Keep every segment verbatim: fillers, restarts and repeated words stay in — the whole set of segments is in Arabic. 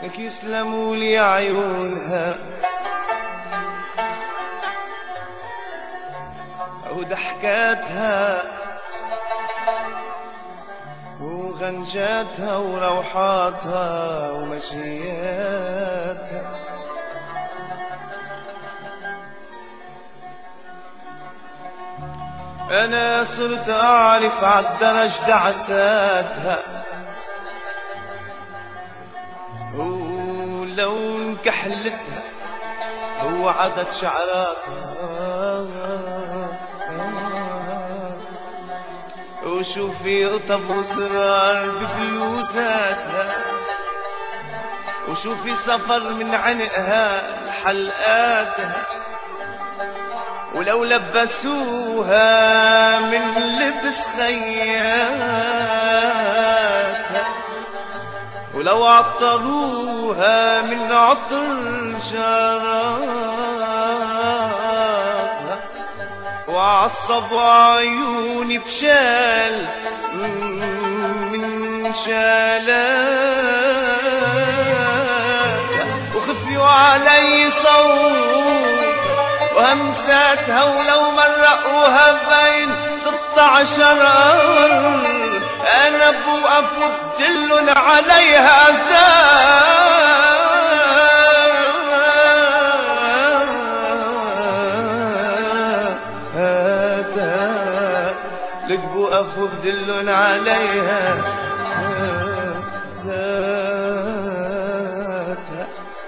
لك يسلموا لي عيونها وضحكاتها وغنجاتها وروحاتها ومشياتها. أنا صرت أعرف عالدرج دعساتها ولون كحلتها وعدد شعراتها وشوفي قطب وسرار ببلوزاتها وشوفي سفر من عنقها لحلقاتها ولو لبسوها من لبس خياتها ولو عطروها من عطر جاراتها وعصبوا عيوني بشال من شالاتها وخفيوا علي صوت وهمساتها ولو مرقوها بين ستة عشر قمر أنا بوقف وبدلن عليها زاتها لك بوقف وبدلن عليها زاتها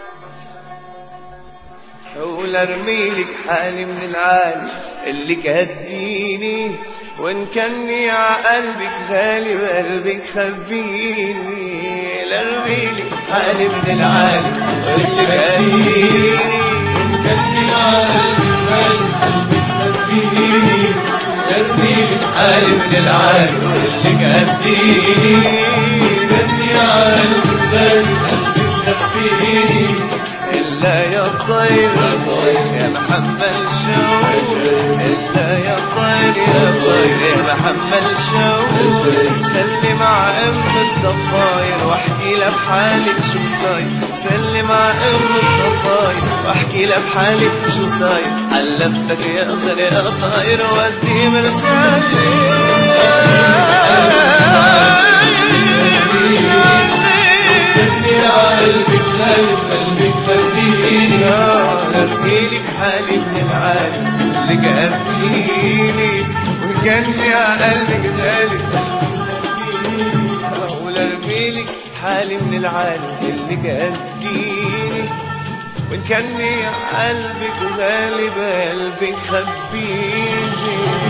ولا ارميلك حالي من العالي اللي كهديني وان كني عقلبك غالي بقلبك خبيني. لارميلك حالي من العالي اللي كهديني وان كني عقلبك غالي بقلبك خبيني. لارميلك حالي من العالي اللي كهديني كني عقلبك غالي بقلبك خبيني. إلا يا طير يا محمل شوق إلا يا طير يا طير يا محمل شوق سلم على أم الضفاير واحكي لها بحالك شو صاير. سلم على أم الضفاير واحكي لها بحالك شو صاير. حلفتك يا قدر يا طاير ودي مرسالي قلبك قلبك خبيني. ارميلك حالي من العالي اللي كهفيني وكني عقلبك غالي ولا ارميلك حالي من العالي اللي كهفيني وان كني عقلبك غالي بقلبك خبيني.